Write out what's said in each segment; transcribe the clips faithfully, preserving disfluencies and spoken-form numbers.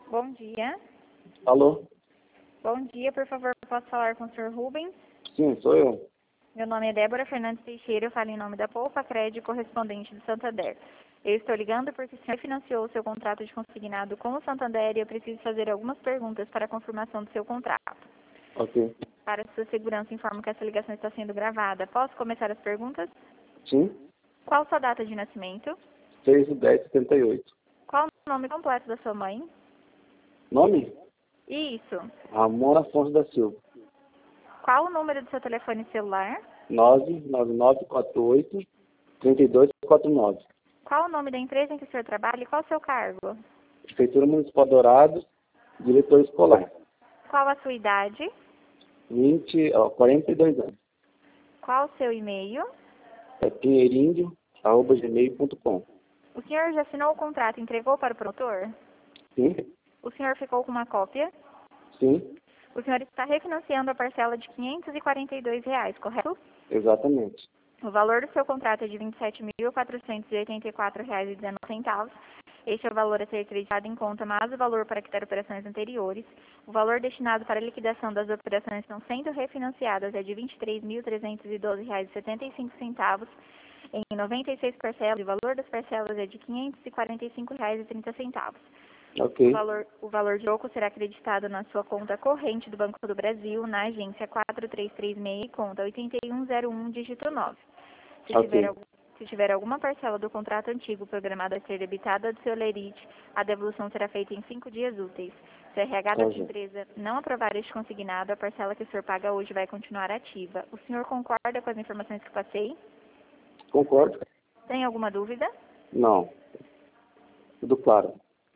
Bom dia. Alô? Bom dia, por favor, posso falar com o senhor Rubens? Sim, sou eu. Meu nome é Débora Fernandes Teixeira, eu falo em nome da Poupa Crédito, correspondente do Santander. Eu estou ligando porque o senhor financiou o seu contrato de consignado com o Santander e eu preciso fazer algumas perguntas para a confirmação do seu contrato. Ok. Para sua segurança, informo que essa ligação está sendo gravada. Posso começar as perguntas? Sim? Qual sua data de nascimento? seis de dez de setenta e oito. Qual o nome completo da sua mãe? Nome? Isso. Ramon Afonso da Silva. Qual o número do seu telefone celular? nove nove nove quatro oito três dois quatro nove. Qual o nome da empresa em que o senhor trabalha e qual o seu cargo? Prefeitura Municipal Dourados, diretor escolar. Qual a sua idade? vinte, ó, quarenta e dois anos. Qual o seu e-mail? É pinheirinho, arroba gmail ponto com. O senhor já assinou o contrato e entregou para o promotor? Sim? O senhor ficou com uma cópia? Sim? O senhor está refinanciando a parcela de quinhentos e quarenta e dois reais, correto? Exatamente. O valor do seu contrato é de vinte e sete mil quatrocentos e oitenta e quatro reais e dezenove centavos. Este é o valor a ser acreditado em conta, mais o valor para quitar operações anteriores. O valor destinado para a liquidação das operações que estão sendo refinanciadas é de vinte e três mil trezentos e doze reais e setenta e cinco centavos em noventa e seis parcelas. E o valor das parcelas é de quinhentos e quarenta e cinco reais e trinta centavos. Ok. O valor, o valor de troco será acreditado na sua conta corrente do Banco do Brasil, na agência quatro três três seis, conta oito um zero um, dígito nove. Se, Ok. tiver, algum- se tiver alguma parcela do contrato antigo programada a ser debitada do seu lerite, a devolução será feita em cinco dias úteis. Se a R H da Tá, sua já. empresa não aprovar este consignado, a parcela que o senhor paga hoje vai continuar ativa. O senhor concorda com as informações que passei? Concordo? Tem alguma dúvida? Não. Tudo claro.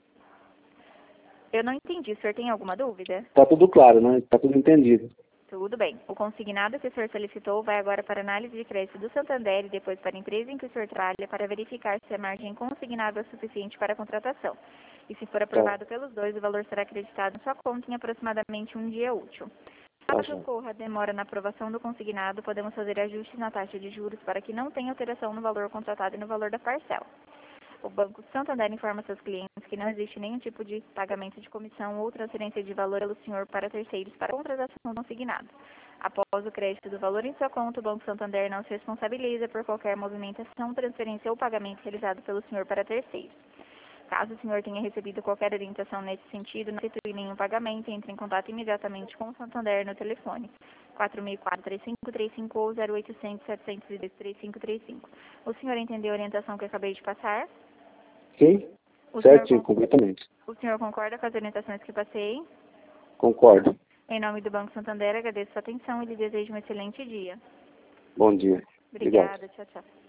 Eu não entendi. O senhor tem alguma dúvida? Tá tudo claro, né? Tá tudo entendido. Tudo bem. O consignado que o senhor solicitou vai agora para análise de crédito do Santander e depois para a empresa em que o senhor trabalha para verificar se a margem consignada é suficiente para a contratação. E se for aprovado pelos dois, o valor será acreditado em sua conta em aproximadamente um dia útil. Tá, Caso já. ocorra demora na aprovação do consignado, podemos fazer ajustes na taxa de juros para que não tenha alteração no valor contratado e no valor da parcela. O Banco Santander informa seus clientes que não existe nenhum tipo de pagamento de comissão ou transferência de valor pelo senhor para terceiros para a contratação consignada. Após o crédito do valor em sua conta, o Banco Santander não se responsabiliza por qualquer movimentação, transferência ou pagamento realizado pelo senhor para terceiros. Caso o senhor tenha recebido qualquer orientação nesse sentido, não efetue nenhum pagamento, entre em contato imediatamente com o Santander no telefone quatro seis quatro, três cinco três cinco ou zero oitocentos, setecentos e dois, três cinco três cinco. O senhor entendeu a orientação que eu acabei de passar? Sim? O senhor, Certinho, con- completamente. o senhor concorda com as orientações que passei? Concordo. Em nome do Banco Santander, agradeço sua atenção e lhe desejo um excelente dia. Bom dia. Obrigado. Obrigada, tchau, tchau.